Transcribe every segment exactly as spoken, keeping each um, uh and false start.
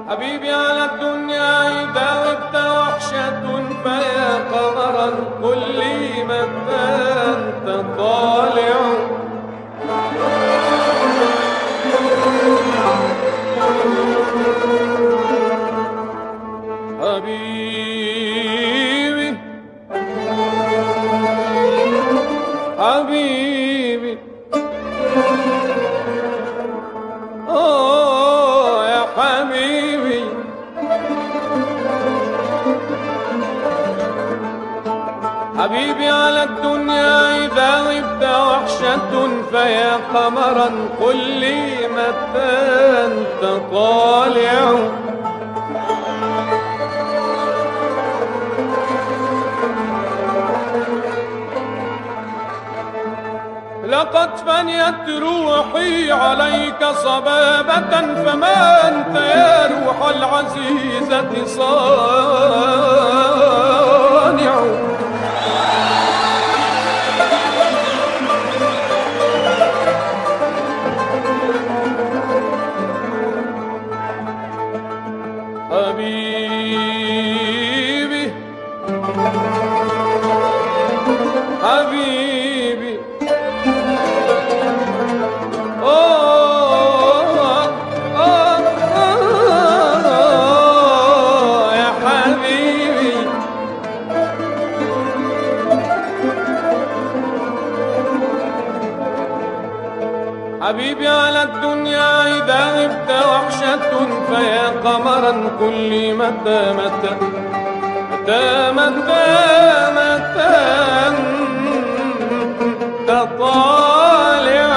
حبيبي على الدنيا إذا غبت وحشة، فيا قمرا قل لي متى أنت طالع. حبيبي حبيبي آه يا حبيبي، حبيبي على الدنيا إذا غبت وحشة، فيا قمرا قل لي متى أنت طالع. لقد فنيت روحي عليك صبابة، فما أنت يا روح العزيزة صانع. حبيبي حبيبي آه آه آه يا حبيبي، حبيبي على الدنيا إذا غبت وحشة، فيا قمرا قل لي متى متى متى متى متى أنت طالع.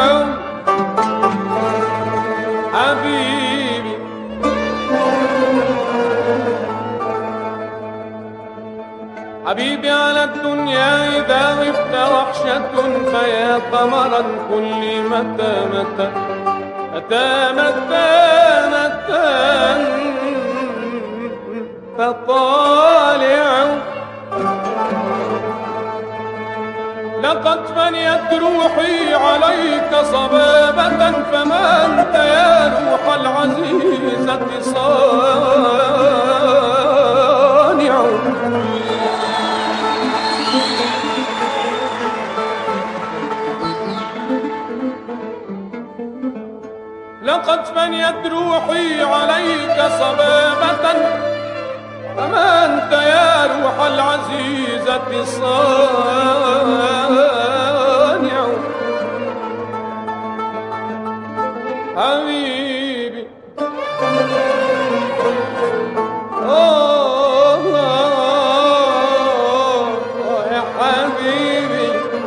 حبيبي حبيبي على الدنيا إذا غبت وحشة، فيا قمرا قل لي متى متى متى متى متى أنت طالع. لقد فنيت روحي عليك صبابة، فما أنت يا روح العزيزة صانع. لقد فنيت روحي عليك صبابة، فما أنت يا روح العزيزة صانع. حبيبي آه يا حبيبي،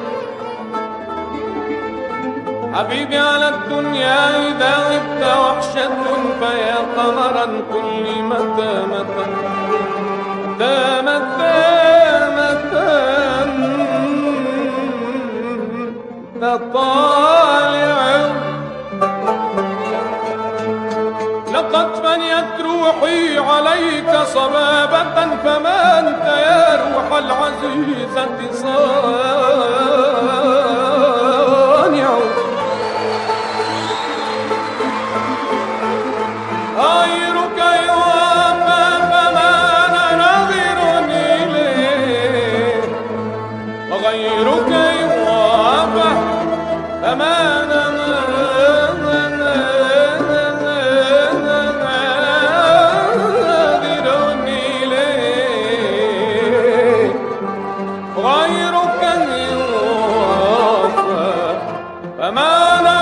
حبيبي على الدنيا إذا غبت وحشة، فيا قمرا قل لي متى متى متى متى متى أنت طالع. لقد فنيت روحي عليك صبابة، فما أنت يا روح العزيزة صانع. غيرك يوافى فما أنا ناظر إليه، وغيرك يوافى فما أنا ناظر إليه، غيرك يوافى فما أنا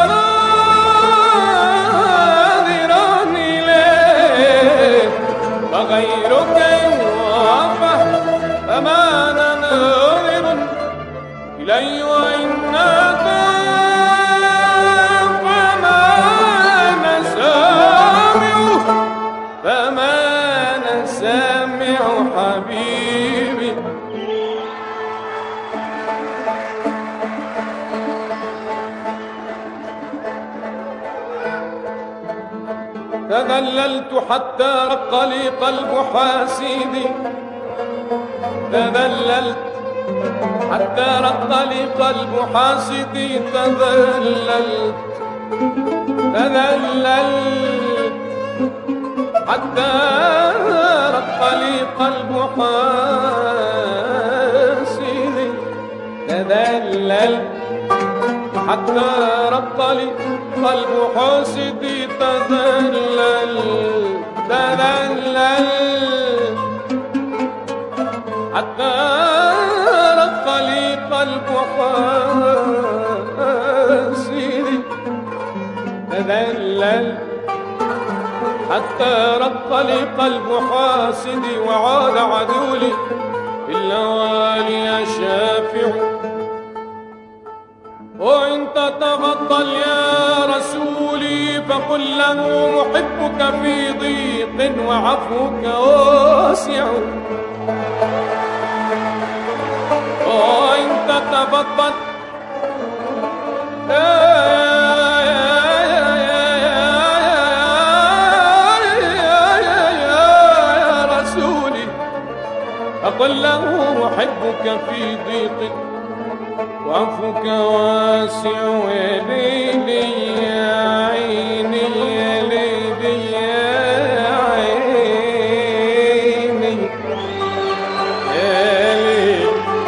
غيرك يوافى فما أنا ناظر إليه، وإنك فما أنا سامع فما أنا سامع. حبيبي تذللت حتى رق لي قلب حاسدي، تذللت حتى رق لي قلب حاسدي، تذللت تذللت حتى رق لي قلب حاسد تذلل، حتى رق لي قلب حاسدي تذلل تذلل، حتى رق لي قلب حاسدي تذلل، حتى رق لي قلب حاسدي وعاد عدولي في الليالي يا شافع. وإن تتفضل يا رسولي فقل له محبك في ضيق وعفوك واسع. وإن تتفضل يا رسولي فقل له محبك في ضيق وعفوك واسع. يا ليلي يا عيني يا ليلي يا عيني يا ليل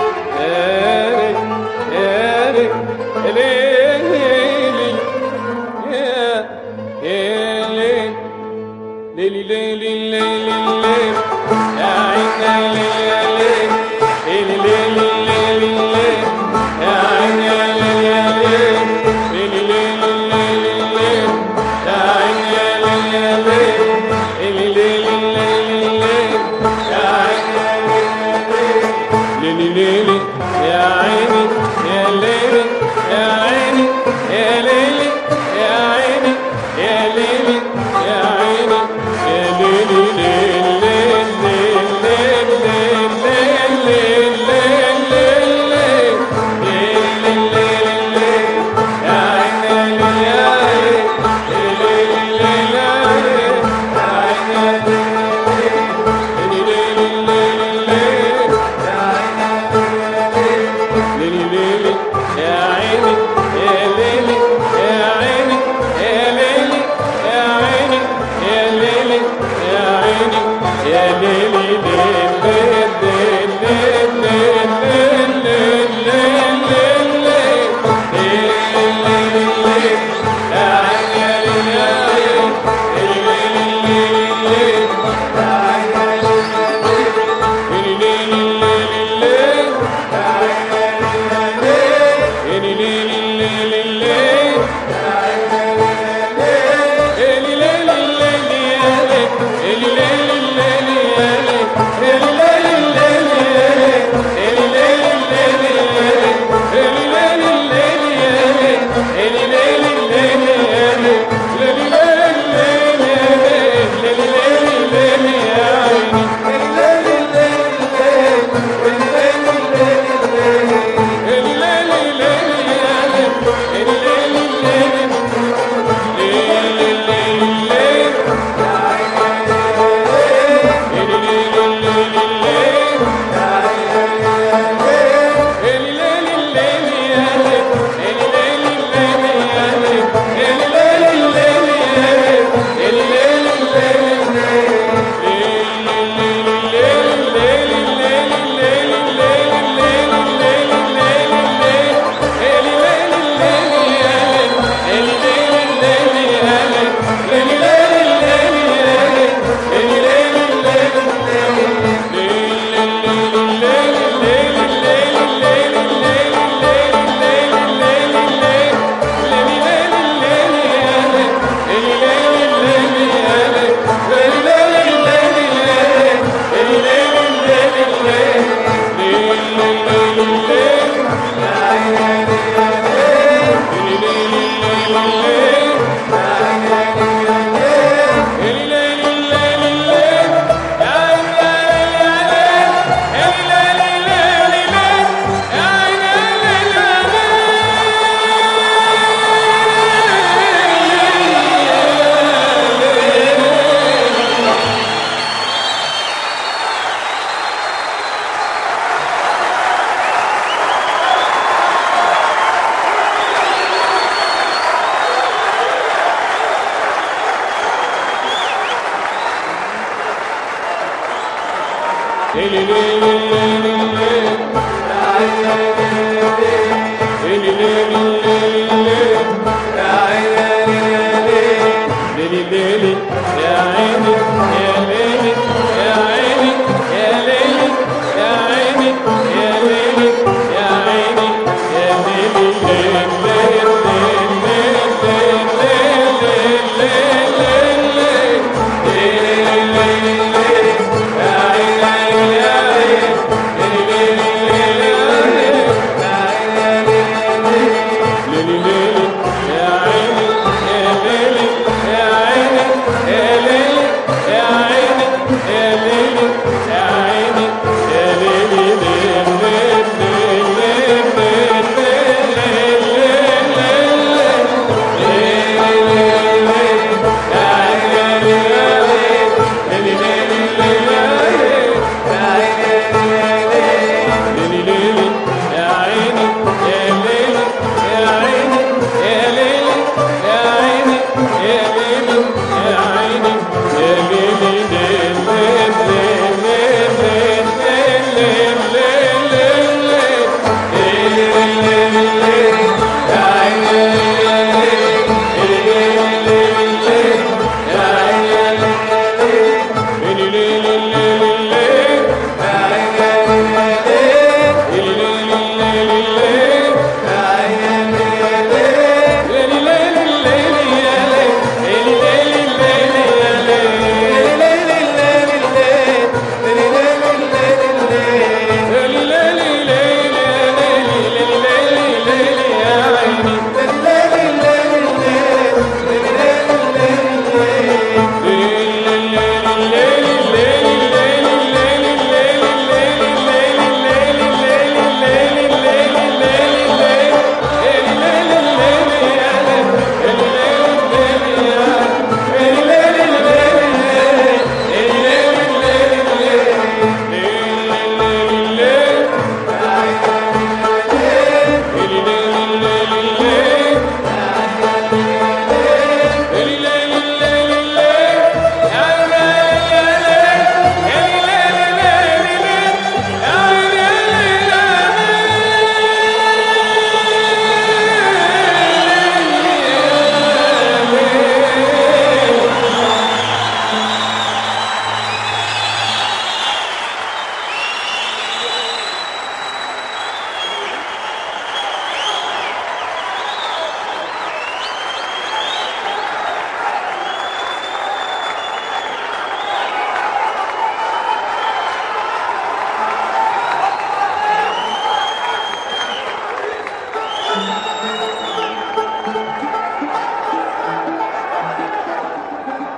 يا ليل يا ليل يا ليل ليلي ليلي ليلي ليل يا عيني يا ليل ليلي ليلي ليلي ليل يا عيني يا ليل ليلي ليلي ليلي ليل يا عيني يا ليل ليلي ليلي ليلي ليل يا عيني ليلي ليلي يا عيني يا ليلي يا عيني يا ليلي يا عيني يا ليلي يا عيني يا ليلي ليل ليل ليل ليل ليل ليل ليل الليل الليل الليل الليل